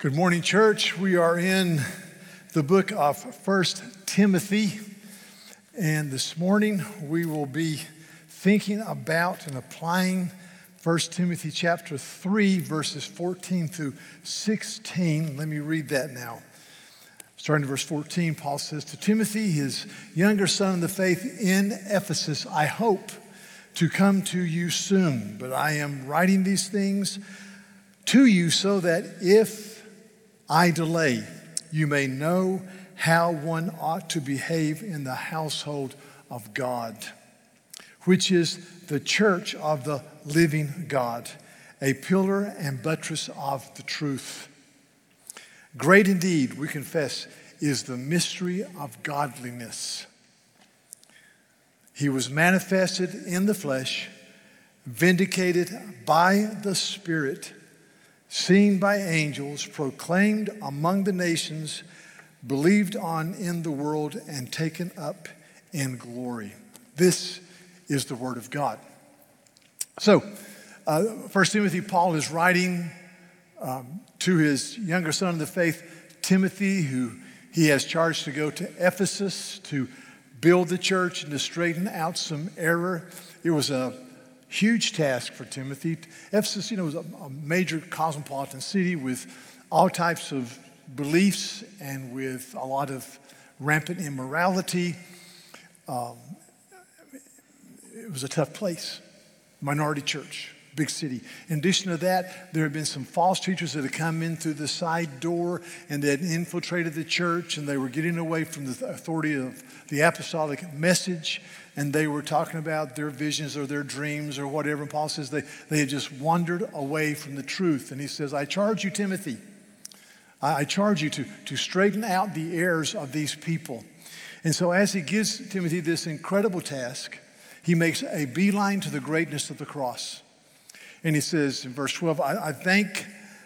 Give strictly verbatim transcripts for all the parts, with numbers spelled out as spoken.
Good morning, church. We are in the book of First Timothy, and this morning we will be thinking about and applying First Timothy chapter three, verses fourteen through sixteen. Let me read that now. Starting in verse fourteen, Paul says, "To Timothy, his younger son in the faith in Ephesus, I hope to come to you soon, but I am writing these things to you so that if I delay, you may know how one ought to behave in the household of God, which is the church of the living God, a pillar and buttress of the truth. Great indeed, we confess, is the mystery of godliness. He was manifested in the flesh, vindicated by the Spirit, seen by angels, proclaimed among the nations, believed on in the world, and taken up in glory." This is the word of God. So, uh, First Timothy, Paul is writing um, to his younger son in the faith, Timothy, who he has charged to go to Ephesus to build the church and to straighten out some error. It was a huge task for Timothy. Ephesus, you know, was a, a major cosmopolitan city with all types of beliefs and with a lot of rampant immorality. Um, it was a tough place. Minority church, big city. In addition to that, there had been some false teachers that had come in through the side door and they had infiltrated the church, and they were getting away from the authority of the apostolic message, and they were talking about their visions or their dreams or whatever. And Paul says they, they had just wandered away from the truth. And he says, I charge you, Timothy, I, I charge you to, to straighten out the errors of these people. And so as he gives Timothy this incredible task, he makes a beeline to the greatness of the cross. And he says in verse twelve, I, I thank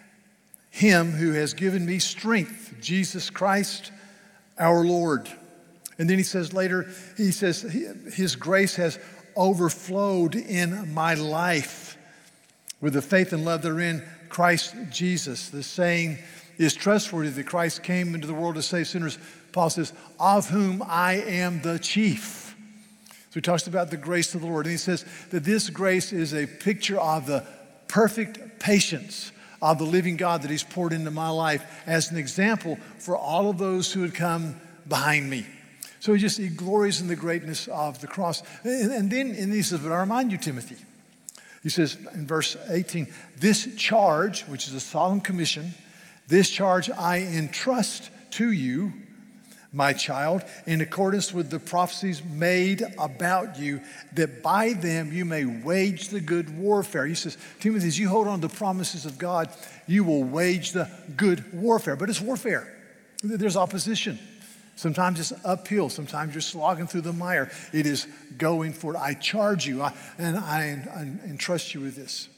him who has given me strength, Jesus Christ, our Lord. And then he says later, he says, his grace has overflowed in my life with the faith and love that are in Christ Jesus. The saying is trustworthy that Christ came into the world to save sinners. Paul says, of whom I am the chief. So he talks about the grace of the Lord. And he says that this grace is a picture of the perfect patience of the living God that he's poured into my life as an example for all of those who had come behind me. So he just, he glories in the greatness of the cross. And, and then and he says, but I remind you, Timothy, he says in verse eighteen, this charge, which is a solemn commission, this charge I entrust to you, my child, in accordance with the prophecies made about you, that by them you may wage the good warfare. He says, Timothy, as you hold on to the promises of God, you will wage the good warfare. But it's warfare. There's opposition. Sometimes it's uphill. Sometimes you're slogging through the mire. It is going for it. I charge you, I, and I, I entrust you with this.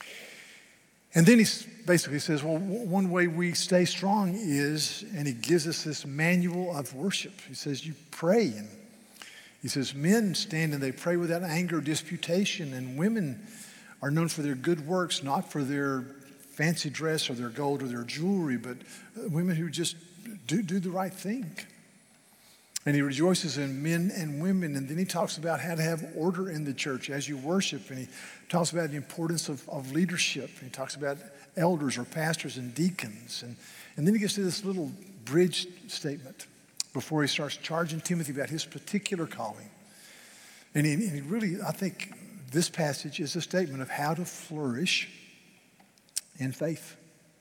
And then he basically says, well, one way we stay strong is, and he gives us this manual of worship. He says, you pray. And he says, men stand and they pray without anger or disputation, and women are known for their good works, not for their fancy dress or their gold or their jewelry, but women who just do, do the right thing. And he rejoices in men and women. And then he talks about how to have order in the church as you worship. And he talks about the importance of, of leadership. And he talks about elders or pastors and deacons. And, and then he gets to this little bridge statement before he starts charging Timothy about his particular calling. And he, and he really, I think this passage is a statement of how to flourish in faith.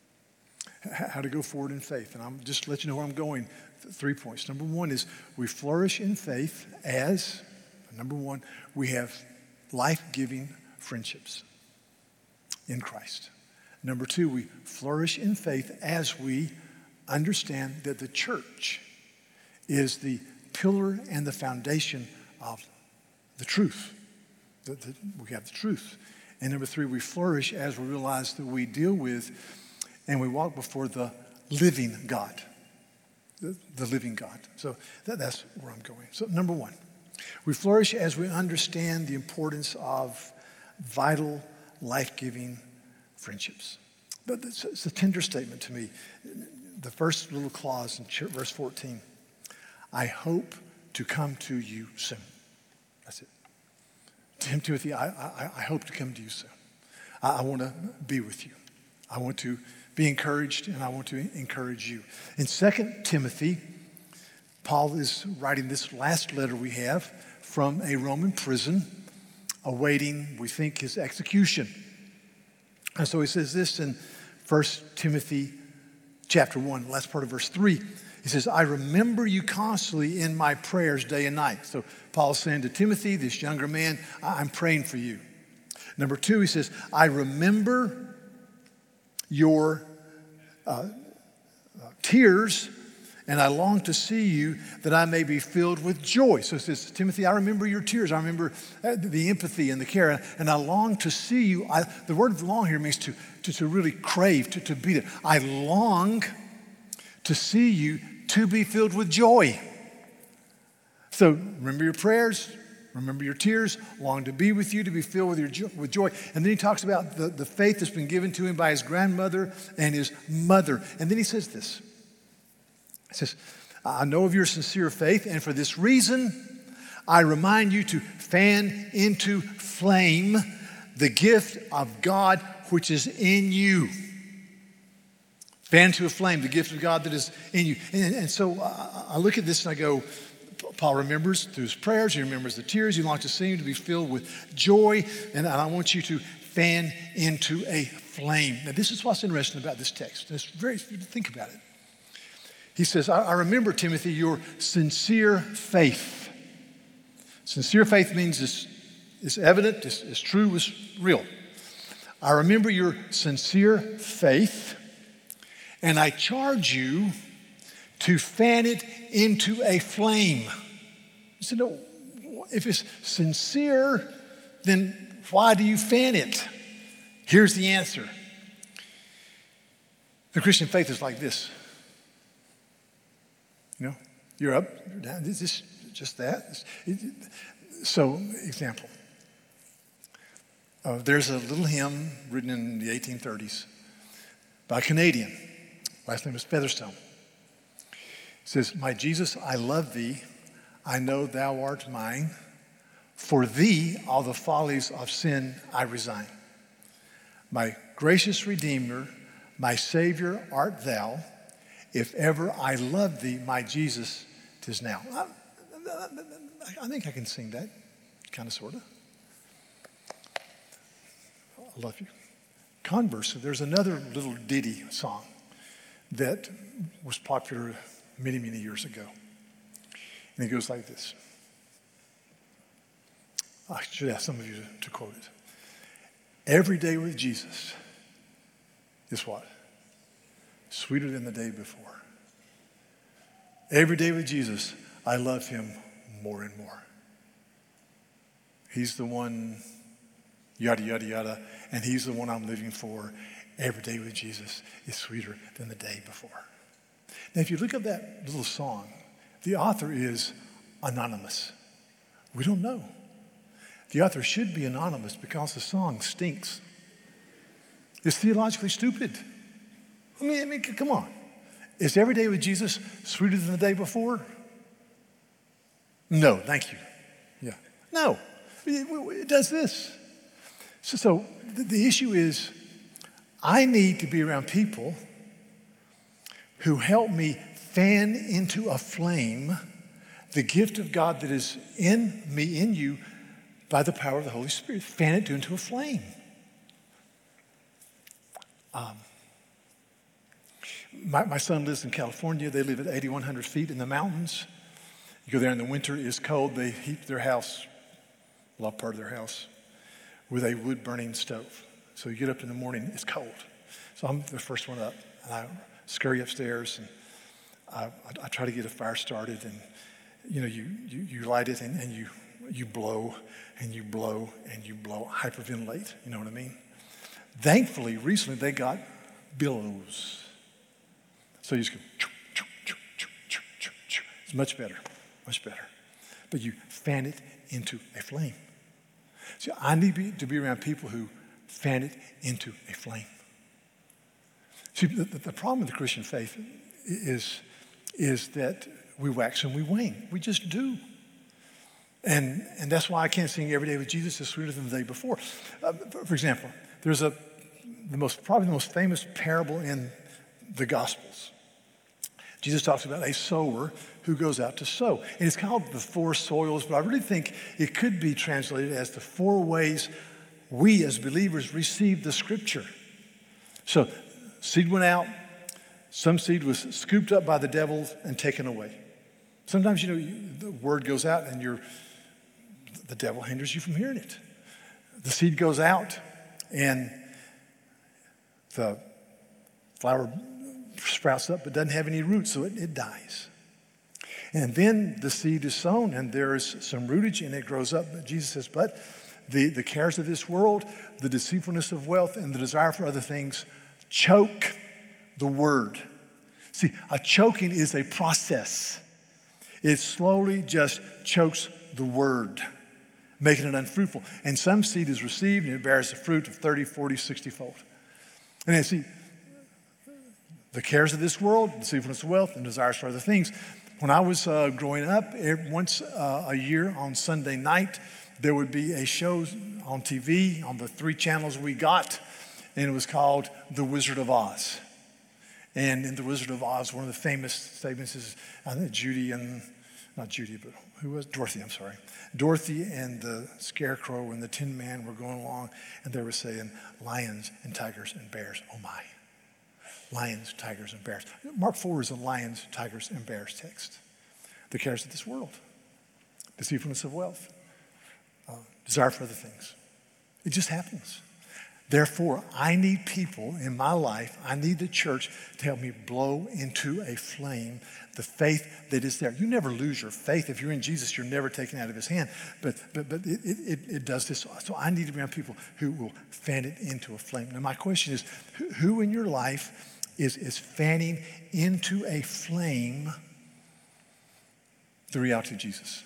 How to go forward in faith. And I'm just let you know where I'm going. Three points. Number one is we flourish in faith as, number one, we have life-giving friendships in Christ. Number two, we flourish in faith as we understand that the church is the pillar and the foundation of the truth. The, the, we have the truth. And number three, we flourish as we realize that we deal with and we walk before the living God. The, the living God. So that, that's where I'm going. So number one, we flourish as we understand the importance of vital, life-giving friendships. But it's, it's a tender statement to me. The first little clause in verse fourteen, I hope to come to you soon. That's it. Tim Timothy, I, I, I hope to come to you soon. I, I want to be with you. I want to be encouraged, and I want to encourage you. In Second Timothy, Paul is writing this last letter we have from a Roman prison, awaiting, we think, his execution. And so he says this in First Timothy chapter one, last part of verse three. He says, I remember you constantly in my prayers day and night. So Paul's saying to Timothy, this younger man, I'm praying for you. Number two, he says, I remember your uh, uh, tears, and I long to see you that I may be filled with joy. So it says, Timothy, I remember your tears. I remember the empathy and the care, and I long to see you. I, the word long here means to, to, to really crave, to, to be there. I long to see you to be filled with joy. So remember your prayers, remember your tears, long to be with you, to be filled with, your jo- with joy. And then he talks about the, the faith that's been given to him by his grandmother and his mother. And then he says this. He says, I know of your sincere faith, and for this reason, I remind you to fan into flame the gift of God which is in you. Fan to a flame, the gift of God that is in you. And, and so I, I look at this and I go, Paul remembers through his prayers, he remembers the tears, he longs to see him to be filled with joy, and I want you to fan into a flame. Now this is what's interesting about this text. It's very, think about it. He says, I, I remember, Timothy, your sincere faith. Sincere faith means it's, it's evident, it's, it's true, it's real. I remember your sincere faith, and I charge you to fan it into a flame. You said, no, if it's sincere, then why do you fan it? Here's the answer. The Christian faith is like this. You know, you're up, you're down, this is just that. So, example. Uh, there's a little hymn written in the eighteen thirties by a Canadian. Last name is Featherstone. It says, my Jesus, I love thee. I know thou art mine. For thee, all the follies of sin I resign. My gracious Redeemer, my Savior art thou. If ever I love thee, my Jesus, 'tis now. I, I think I can sing that, kind of, sort of. I love you. Conversely, there's another little ditty song that was popular many, many years ago. And it goes like this. I should ask some of you to, to quote it. Every day with Jesus is what? Sweeter than the day before. Every day with Jesus, I love him more and more. He's the one, yada, yada, yada, and he's the one I'm living for. Every day with Jesus is sweeter than the day before. Now, if you look at that little song, the author is anonymous. We don't know. The author should be anonymous because the song stinks. It's theologically stupid. I mean, I mean, come on. Is every day with Jesus sweeter than the day before? No, thank you. Yeah. No. It, it does this. So, so the, the issue is, I need to be around people who help me fan into a flame the gift of God that is in me, in you, by the power of the Holy Spirit. Fan it into a flame. Um, my, my son lives in California. They live at eighty-one hundred feet in the mountains. You go there in the winter, it's cold. They heat their house, a lot part of their house, with a wood-burning stove. So you get up in the morning, it's cold. So I'm the first one up, and I scurry upstairs, and I, I, I try to get a fire started, and you know, you you, you light it, and, and you you blow, and you blow, and you blow, hyperventilate, you know what I mean? Thankfully, recently they got billows. So you just go, choo, choo, choo, choo, choo, choo, choo. It's much better, much better. But you fan it into a flame. See, I need to be, to be around people who fan it into a flame. See, the, the problem with the Christian faith is, is that we wax and we wane. We just do. And, and that's why I can't sing Every Day with Jesus is sweeter than the day before. Uh, for example, there's a the most probably the most famous parable in the Gospels. Jesus talks about a sower who goes out to sow. And it's called the four soils, but I really think it could be translated as the four ways we as believers receive the scripture. So seed went out, some seed was scooped up by the devil and taken away. Sometimes, you know, the word goes out and you're, the devil hinders you from hearing it. The seed goes out and the flower sprouts up but doesn't have any roots, so it, it dies. And then the seed is sown and there is some rootage and it grows up. But Jesus says, but the, the cares of this world, the deceitfulness of wealth, and the desire for other things choke the word. See, a choking is a process. It slowly just chokes the word, making it unfruitful. And some seed is received and it bears the fruit of thirty, forty, sixty fold. And then see, the cares of this world, deceitfulness of wealth, and desires for other things. When I was uh, growing up, every, once uh, a year on Sunday night, there would be a show on T V on the three channels we got, and it was called The Wizard of Oz. And in The Wizard of Oz, one of the famous statements is, I think Judy and, not Judy, but who was? Dorothy, I'm sorry. Dorothy and the Scarecrow and the Tin Man were going along, and they were saying, lions and tigers and bears, oh my. Lions, tigers, and bears. Mark four is a lions, tigers, and bears text. The cares of this world, deceitfulness of wealth, uh, desire for other things. It just happens. Therefore, I need people in my life, I need the church to help me blow into a flame the faith that is there. You never lose your faith. If you're in Jesus, you're never taken out of his hand. But but but it, it, it does this. So I need to be around people who will fan it into a flame. Now my question is, who, who in your life is, is fanning into a flame the reality of Jesus?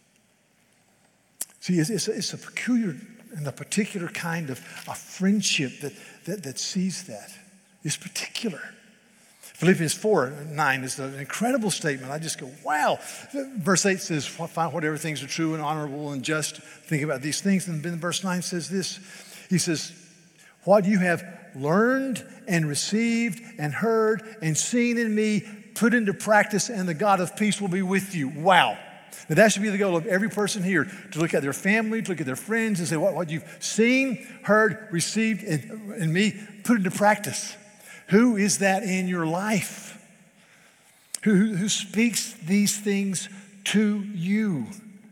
See, it's, it's, a, it's a peculiar and a particular kind of a friendship that, that, that sees that. It's particular. Philippians four nine is an incredible statement. I just go, wow. Verse eight says, find whatever things are true and honorable and just. Think about these things. And then verse nine says this. He says, what you have learned and received and heard and seen in me, put into practice, and the God of peace will be with you. Wow. Now that should be the goal of every person here, to look at their family, to look at their friends and say, what, what you've seen, heard, received in, in me, put into practice. Who is that in your life? Who, who, who speaks these things to you?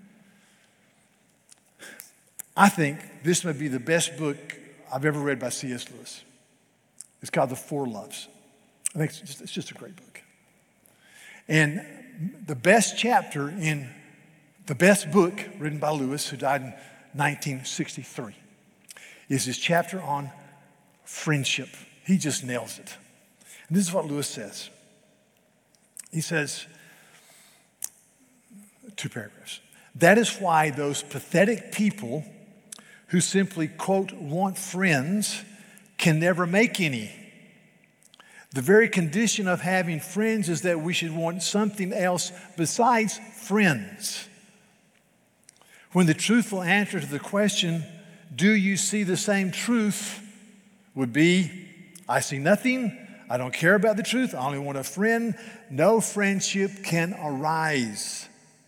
I think this may be the best book I've ever read by C S Lewis. It's called The Four Loves. I think it's just, it's just a great book. And the best chapter in the best book written by Lewis, who died in nineteen sixty-three, is his chapter on friendship. He just nails it. And this is what Lewis says. He says, two paragraphs. That is why those pathetic people who simply, quote, want friends can never make any. The very condition of having friends is that we should want something else besides friends. When the truthful answer to the question, do you see the same truth, would be, I see nothing, I don't care about the truth, I only want a friend, no friendship can arise.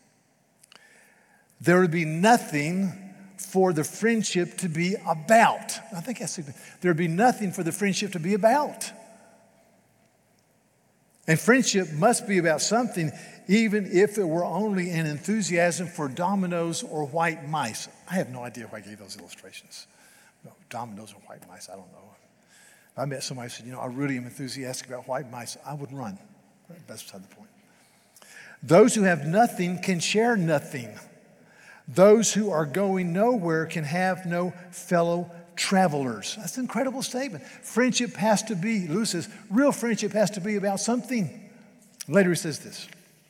There would be nothing for the friendship to be about. I think that's significant. There would be nothing for the friendship to be about. And friendship must be about something, even if it were only an enthusiasm for dominoes or white mice. I have no idea why I gave those illustrations. No, dominoes or white mice, I don't know. If I met somebody who said, you know, I really am enthusiastic about white mice, I would run. That's beside the point. Those who have nothing can share nothing. Those who are going nowhere can have no fellow travelers. That's an incredible statement. Friendship has to be, Lewis says, real friendship has to be about something. Later he says this.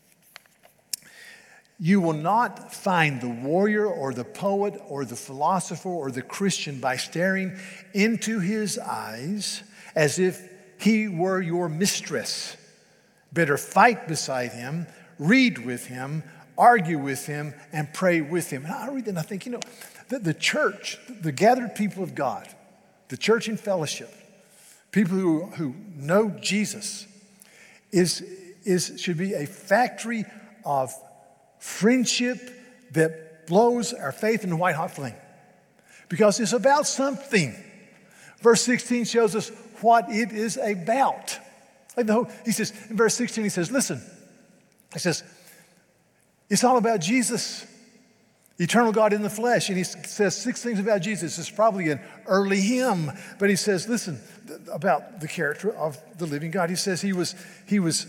You will not find the warrior or the poet or the philosopher or the Christian by staring into his eyes as if he were your mistress. Better fight beside him, read with him, argue with him, and pray with him. And I read that and I think, you know, the, the church, the gathered people of God, the church in fellowship, people who, who know Jesus, is, is, should be a factory of friendship that blows our faith in a white hot flame. Because it's about something. Verse sixteen shows us what it is about. Like the whole, he says, in verse sixteen, he says, listen, he says, it's all about Jesus, eternal God in the flesh. And he says six things about Jesus. It's probably an early hymn, but he says, listen, about the character of the living God. He says he was, he was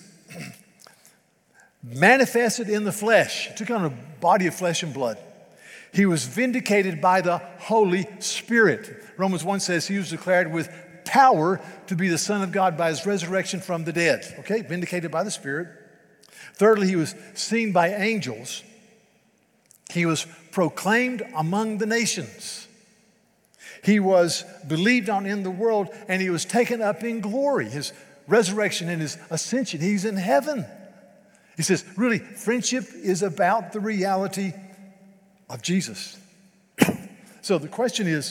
manifested in the flesh, took on a body of flesh and blood. He was vindicated by the Holy Spirit. Romans one says he was declared with power to be the Son of God by his resurrection from the dead. Okay, vindicated by the Spirit. Thirdly, he was seen by angels. He was proclaimed among the nations. He was believed on in the world, and he was taken up in glory. His resurrection and his ascension, he's in heaven. He says, really, friendship is about the reality of Jesus. So the question is,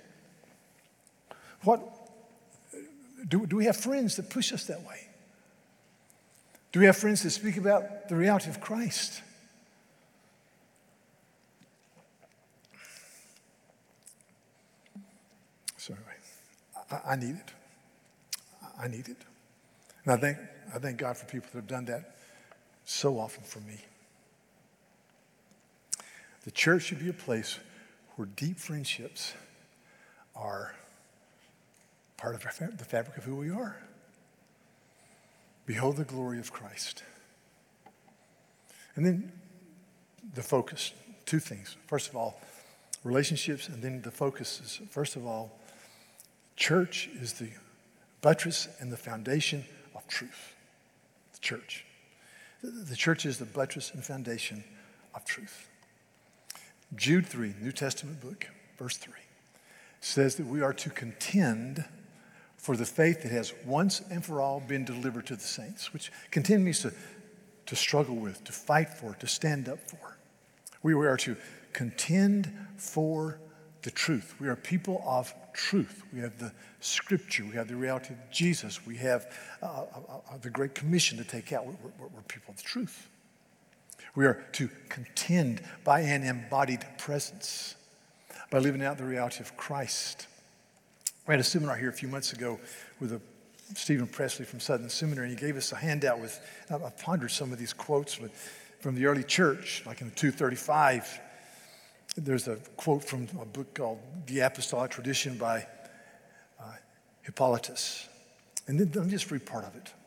what do, do we have friends that push us that way? Do we have friends that speak about the reality of Christ? So anyway, I, I need it. I need it. And I thank, I thank God for people that have done that so often for me. The church should be a place where deep friendships are part of our fa- the fabric of who we are. Behold the glory of Christ. And then the focus, two things. First of all, relationships, and then the focus is, first of all, church is the buttress and the foundation of truth. The church. The church is the buttress and foundation of truth. Jude three, New Testament book, verse three, says that we are to contend for the faith that has once and for all been delivered to the saints, which contend means to, to struggle with, to fight for, to stand up for. We are to contend for the truth. We are people of truth. We have the scripture. We have the reality of Jesus. We have uh, uh, uh, the Great Commission to take out. We're, we're, we're people of the truth. We are to contend by an embodied presence, by living out the reality of Christ. We had a seminar here a few months ago with a Stephen Presley from Southern Seminary, and he gave us a handout with, I pondered some of these quotes with, from the early church, like in two thirty-five. There's a quote from a book called The Apostolic Tradition by uh, Hippolytus. And then let me just read part of it.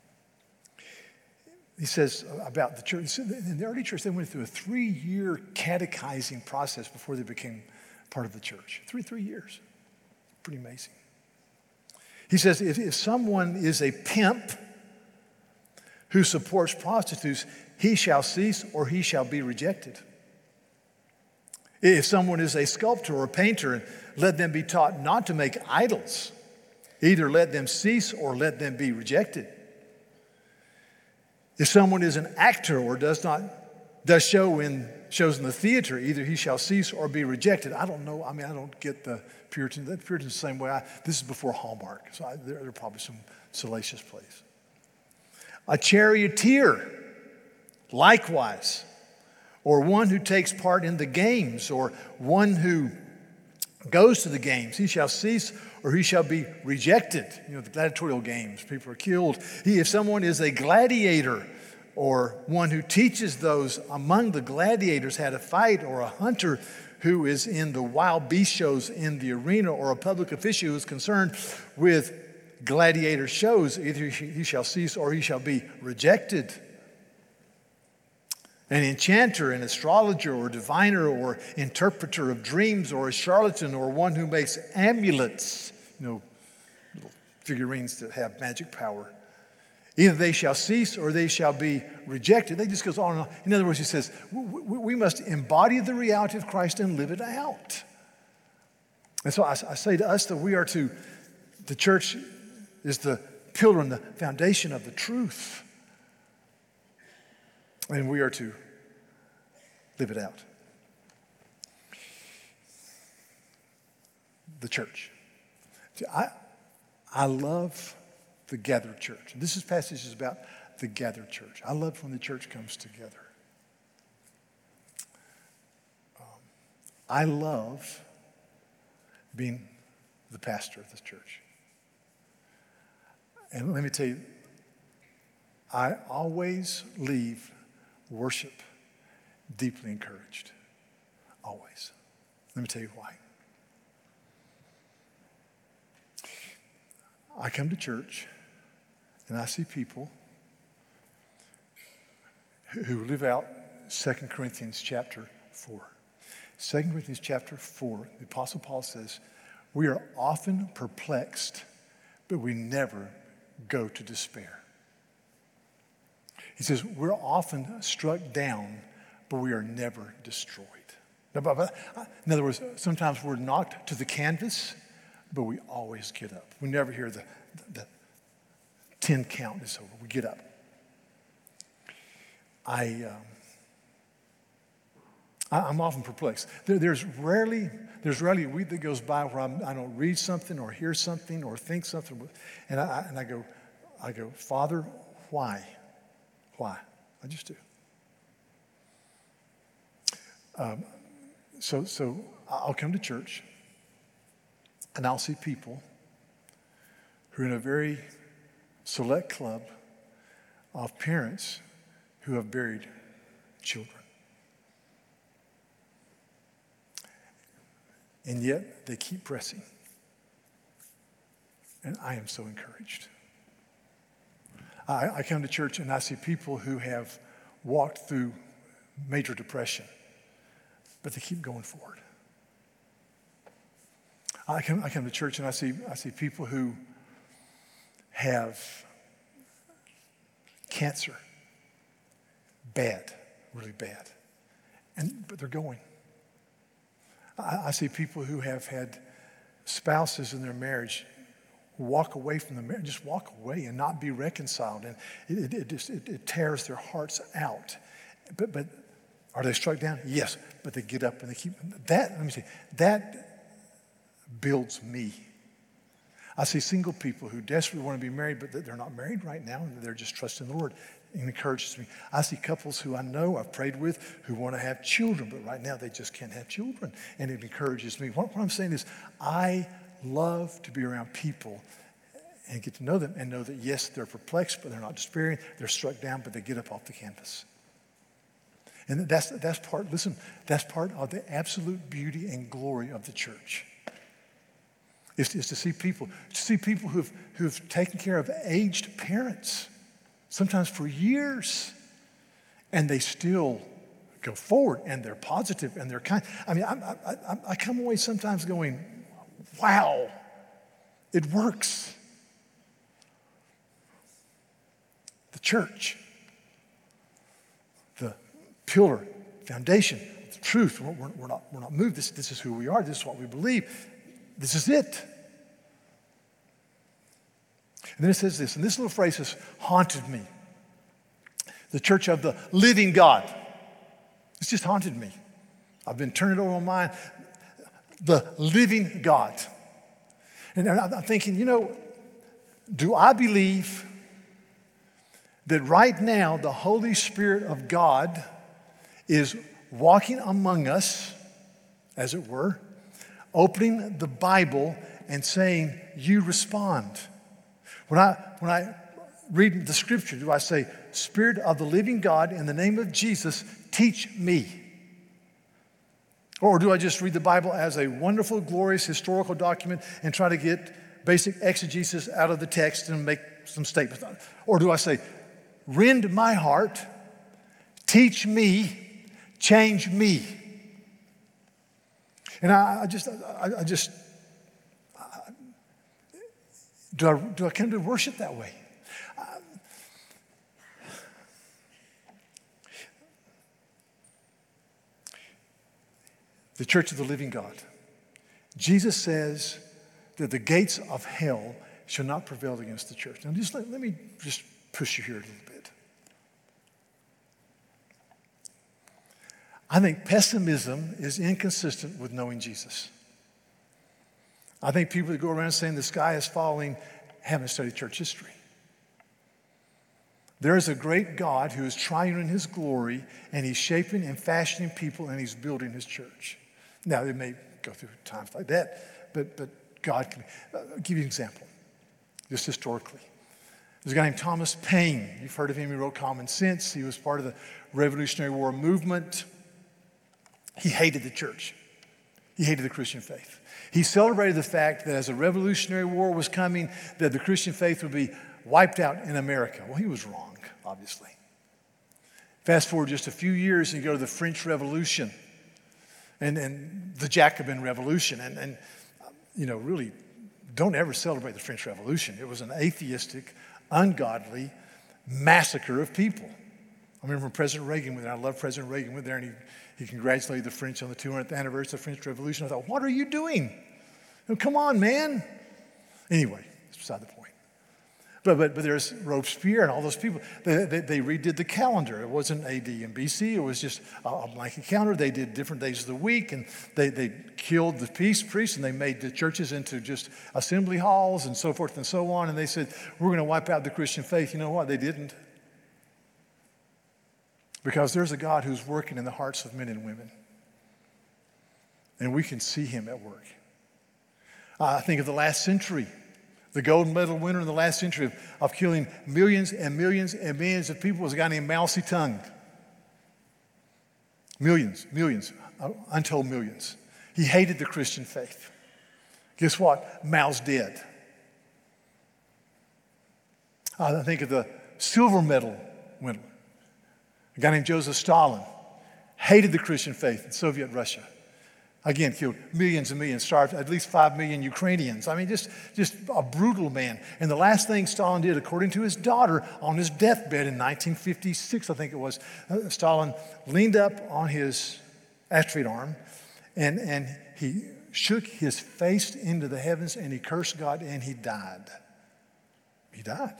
He says about the church, in the early church, they went through a three-year catechizing process before they became part of the church. Three, three years. Pretty amazing. He says, if, if someone is a pimp who supports prostitutes, he shall cease or he shall be rejected. If someone is a sculptor or a painter, let them be taught not to make idols. Either let them cease or let them be rejected. If someone is an actor or does not does show in shows in the theater, either he shall cease or be rejected. I don't know. I mean, I don't get the Puritan. The Puritans the same way. I, this is before Hallmark, so I, there, there are probably some salacious plays. A charioteer, likewise, or one who takes part in the games, or one who goes to the games, he shall cease or he shall be rejected. You know, the gladiatorial games, people are killed. He, if someone is a gladiator or one who teaches those among the gladiators how to fight, or a hunter who is in the wild beast shows in the arena, or a public official who is concerned with gladiator shows, either he shall cease or he shall be rejected. An enchanter, an astrologer, or diviner, or interpreter of dreams, or a charlatan, or one who makes amulets, you know, little figurines that have magic power. Either they shall cease or they shall be rejected. They just goes on and on. In other words, he says, we, we must embody the reality of Christ and live it out. And so I, I say to us that we are to, the church is the pillar and the foundation of the truth. And we are to live it out. The church. See, I, I love the gathered church. This is passage is about the gathered church. I love when the church comes together. Um, I love being the pastor of this church. And let me tell you, I always leave worship deeply encouraged. Always. Let me tell you why. I come to church and I see people who live out Second Corinthians chapter four. Second Corinthians chapter four, the Apostle Paul says, we are often perplexed, but we never go to despair. He says, we're often struck down, but we are never destroyed. In other words, sometimes we're knocked to the canvas, but we always get up. We never hear the, the, the ten count is over. We get up. I, um, I, I'm often perplexed. There, there's rarely, there's rarely a week that goes by where I'm, I don't read something or hear something or think something, and I, and I go, I go, Father, why? Why? I just do. Um, so, so I'll come to church, and I'll see people who are in a very select club of parents who have buried children. And yet they keep pressing. And I am so encouraged. I, I come to church and I see people who have walked through major depression, but they keep going forward. I come, I come to church and I see, I see people who have cancer, bad, really bad, and but they're going. I, I see people who have had spouses in their marriage walk away from the marriage, just walk away and not be reconciled, and it, it, it just it, it tears their hearts out. But but are they struck down? Yes, but they get up and they keep that. Let me say that builds me. I see single people who desperately want to be married, but they're not married right now, and they're just trusting the Lord. It encourages me. I see couples who I know, I've prayed with, who want to have children, but right now they just can't have children, and it encourages me. What, what I'm saying is I love to be around people and get to know them and know that, yes, they're perplexed, but they're not despairing. They're struck down, but they get up off the canvas. And that's, that's part, listen, that's part of the absolute beauty and glory of the church. Is, is to see people, to see people who've, who've taken care of aged parents, sometimes for years, and they still go forward, and they're positive, and they're kind. I mean, I, I, I come away sometimes going, wow, it works. The church, the pillar, foundation, the truth. We're, we're, not, we're not moved. This, this is who we are. This is what we believe. This is it. And then it says this, and this little phrase has haunted me. The church of the living God. It's just haunted me. I've been turning it over my mind. The living God. And I'm thinking, you know, do I believe that right now the Holy Spirit of God is walking among us, as it were, opening the Bible and saying, you respond. When I, when I read the scripture, do I say, Spirit of the living God, in the name of Jesus, teach me? Or do I just read the Bible as a wonderful, glorious, historical document and try to get basic exegesis out of the text and make some statements? Or do I say, rend my heart, teach me, change me? And I, I just, I, I just, I, do I do I come to worship that way? I, the Church of the Living God. Jesus says that the gates of hell shall not prevail against the church. Now, just let, let me just push you here a little bit. I think pessimism is inconsistent with knowing Jesus. I think people that go around saying the sky is falling haven't studied church history. There is a great God who is triune in his glory, and he's shaping and fashioning people, and he's building his church. Now, it may go through times like that, but, but God can. Uh, I'll give you an example, just historically. There's a guy named Thomas Paine. You've heard of him. He wrote Common Sense. He was part of the Revolutionary War movement. He hated the church. He hated the Christian faith. He celebrated the fact that as a Revolutionary War was coming, that the Christian faith would be wiped out in America. Well, he was wrong, obviously. Fast forward just a few years and you go to the French Revolution and, and the Jacobin Revolution. And, and, you know, really, don't ever celebrate the French Revolution. It was an atheistic, ungodly massacre of people. I remember when President Reagan went there. I love President Reagan went there, and he, he congratulated the French on the two hundredth anniversary of the French Revolution. I thought, what are you doing? Oh, come on, man. Anyway, it's beside the point. But, but, but there's Robespierre and all those people. They, they, they redid the calendar. It wasn't A D and B C. It was just a, a blanket calendar. They did different days of the week, and they, they killed the peace priests, and they made the churches into just assembly halls and so forth and so on. And they said, we're going to wipe out the Christian faith. You know what? They didn't. Because there's a God who's working in the hearts of men and women. And we can see him at work. Uh, I think of the last century. The gold medal winner in the last century of, of killing millions and millions and millions of people was a guy named Mao Zedong. Millions, millions, uh, untold millions. He hated the Christian faith. Guess what? Mao's dead. Uh, I think of the silver medal winner, a guy named Joseph Stalin. Hated the Christian faith in Soviet Russia. Again, killed millions and millions, starved at least five million Ukrainians. I mean, just, just a brutal man. And the last thing Stalin did, according to his daughter, on his deathbed in nineteen fifty-six, I think it was, uh, Stalin leaned up on his astride arm and, and he shook his face into the heavens and he cursed God and he died. He died.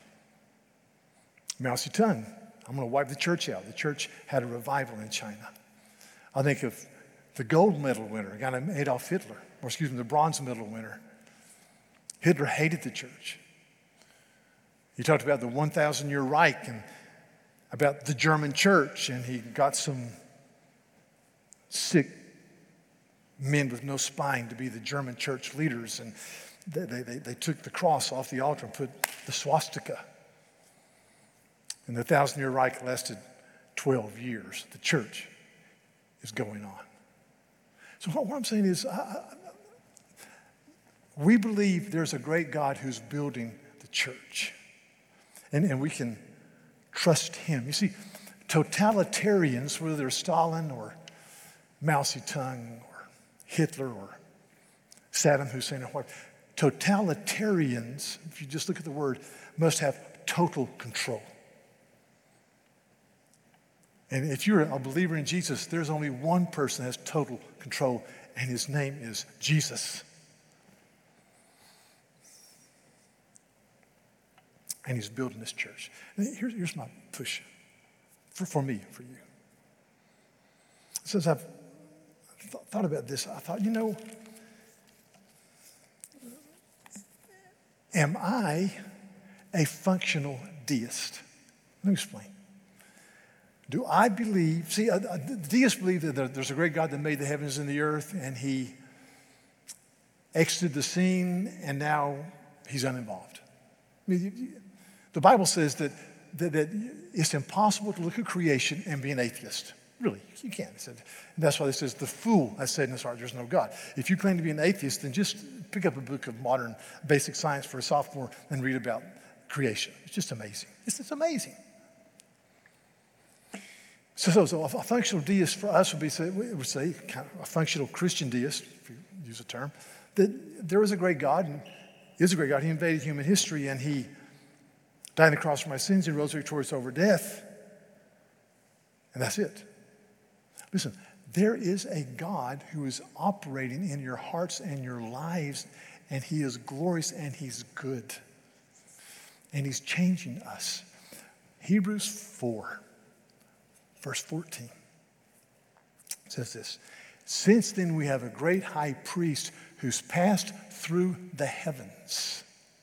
Mao Zedong, I'm going to wipe the church out. The church had a revival in China. I think of the gold medal winner, a guy named Adolf Hitler, or excuse me, the bronze medal winner. Hitler hated the church. He talked about the one thousand year Reich and about the German church, and he got some sick men with no spine to be the German church leaders, and they, they, they took the cross off the altar and put the swastika. And the thousand year Reich lasted twelve years. The church is going on. So what I'm saying is, I, I, we believe there's a great God who's building the church. And, and we can trust him. You see, totalitarians, whether they're Stalin or Mao Zedong or Hitler or Saddam Hussein or what, totalitarians, if you just look at the word, must have total control. And if you're a believer in Jesus, there's only one person that has total control, and his name is Jesus. And he's building this church. And here's, here's my push for, for me, for you. Since I've th- thought about this, I thought, you know, am I a functional deist? Let me explain. Do I believe, see, uh, deists believe that there's a great God that made the heavens and the earth, and he exited the scene, and now he's uninvolved. I mean, the Bible says that, that, that it's impossible to look at creation and be an atheist. Really, you can't. It said, and that's why it says, the fool has said in his heart, there's no God. If you claim to be an atheist, then just pick up a book of modern basic science for a sophomore and read about creation. It's just amazing. It's, it's amazing. So, so, so a functional deist for us would be, say, we would say, kind of a functional Christian deist, if you use a term, that there is a great God, and is a great God. He invaded human history, and he died on the cross for my sins and rose victorious over death. And that's it. Listen, there is a God who is operating in your hearts and your lives, and he is glorious, and he's good. And he's changing us. Hebrews four, verse fourteen says this, since then we have a great high priest who's passed through the heavens.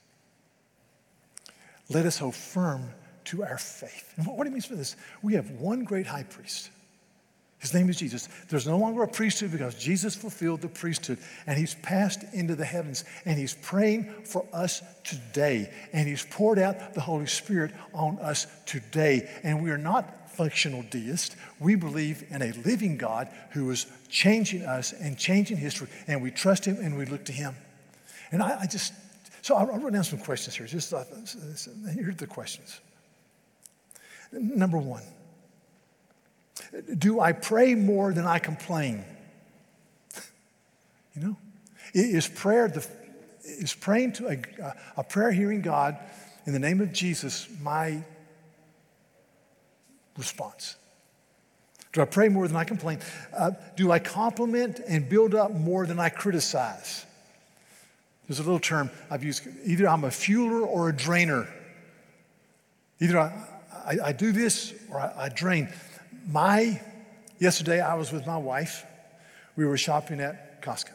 Let us hold firm to our faith. And what it means for this, we have one great high priest. His name is Jesus. There's no longer a priesthood because Jesus fulfilled the priesthood, and he's passed into the heavens, and he's praying for us today, and he's poured out the Holy Spirit on us today. And we are not functional deists. We believe in a living God who is changing us and changing history, and we trust him and we look to him. And I, I just, so I wrote down some questions here. Just uh, here are the questions. Number one, do I pray more than I complain? You know, is prayer the is praying to a, a prayer hearing God in the name of Jesus my response? Do I pray more than I complain? Uh, do I compliment and build up more than I criticize? There's a little term I've used. Either I'm a fueler or a drainer. Either I, I, I do this or I, I drain. My, yesterday I was with my wife. We were shopping at Costco.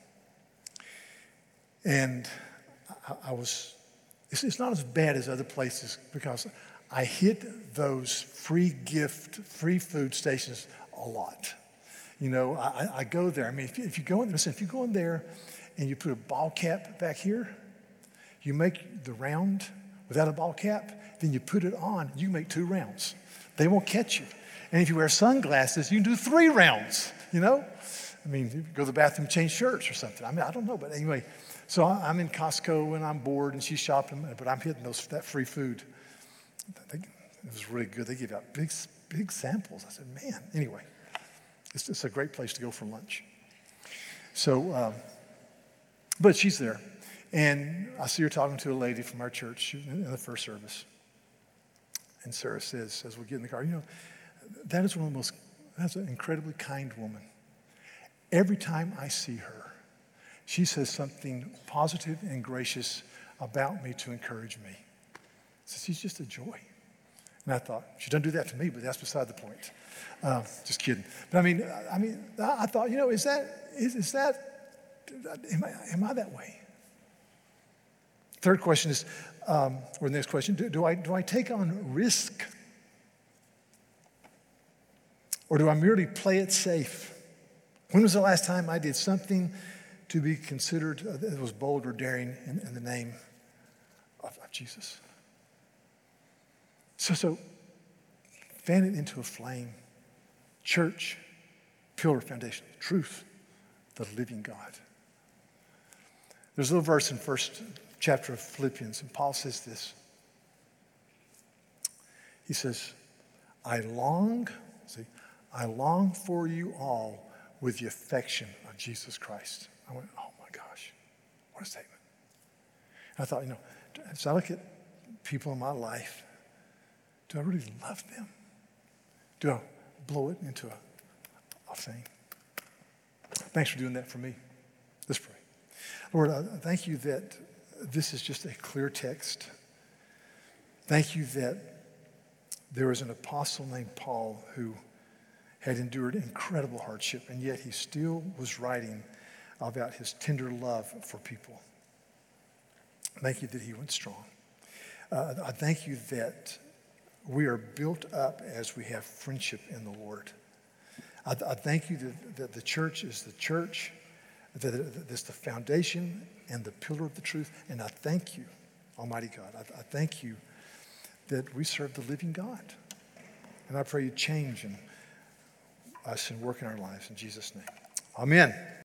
And I, I was, it's, it's not as bad as other places because I hit those free gift, free food stations a lot. You know, I, I go there. I mean, if you, if you go in, listen, if you go in there and you put a ball cap back here, you make the round without a ball cap, then you put it on, you make two rounds. They won't catch you. And if you wear sunglasses, you can do three rounds, you know? I mean, you go to the bathroom, change shirts or something. I mean, I don't know, but anyway. So I'm in Costco and I'm bored and she's shopping, but I'm hitting those that free food. They, it was really good. They give out big, big samples. I said, man, anyway, it's, it's a great place to go for lunch. So, um, but she's there. And I see her talking to a lady from our church in the first service. And Sarah says, as we get in the car, you know, that is one of the most, that's an incredibly kind woman. Every time I see her, she says something positive and gracious about me to encourage me. So she's just a joy. And I thought, she doesn't do that to me, but that's beside the point. Uh, just kidding. But I mean, I mean, I thought, you know, is that, is, is that, am I, am I that way? Third question is, um, or the next question, do, do I do I take on risk? Or do I merely play it safe? When was the last time I did something to be considered uh, that was bold or daring in, in the name of, of Jesus? So, so fan it into a flame. Church, pillar, foundation, truth, the living God. There's a little verse in first chapter of Philippians, and Paul says this. He says, I long, see, I long for you all with the affection of Jesus Christ. I went, oh my gosh, what a statement. And I thought, you know, as I look at people in my life, do I really love them? Do I blow it into a, a thing? Thanks for doing that for me. Let's pray. Lord, I thank you that this is just a clear text. Thank you that there was an apostle named Paul who had endured incredible hardship, and yet he still was writing about his tender love for people. Thank you that he went strong. Uh, I thank you that we are built up as we have friendship in the Lord. I, I thank you that, that the church is the church, that it's the foundation and the pillar of the truth. And I thank you, Almighty God. I, I thank you that we serve the living God. And I pray you change in us and work in our lives in Jesus' name. Amen.